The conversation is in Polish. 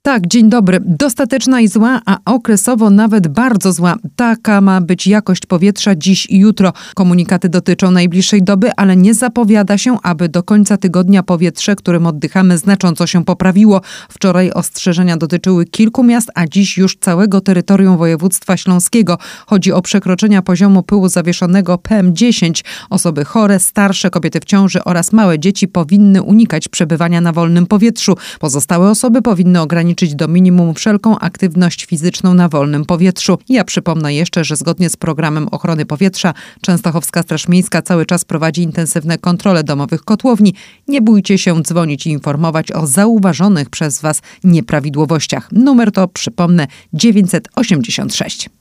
Tak, dzień dobry. Dostateczna i zła, a okresowo nawet bardzo zła. Taka ma być jakość powietrza dziś i jutro. Komunikaty dotyczą najbliższej doby, ale nie zapowiada się, aby do końca tygodnia powietrze, którym oddychamy, znacząco się poprawiło. Wczoraj ostrzeżenia dotyczyły kilku miast, a dziś już całego terytorium województwa śląskiego. Chodzi o przekroczenia poziomu pyłu zawieszonego PM10. Osoby chore, starsze, kobiety w ciąży oraz małe dzieci powinny unikać przebywania na wolnym powietrzu. Pozostałe osoby powinny ograniczyć do minimum wszelką aktywność fizyczną na wolnym powietrzu. Ja przypomnę jeszcze, że zgodnie z programem ochrony powietrza Częstochowska Straż Miejska cały czas prowadzi intensywne kontrole domowych kotłowni. Nie bójcie się dzwonić i informować o zauważonych przez Was nieprawidłowościach. Numer to, przypomnę, 986.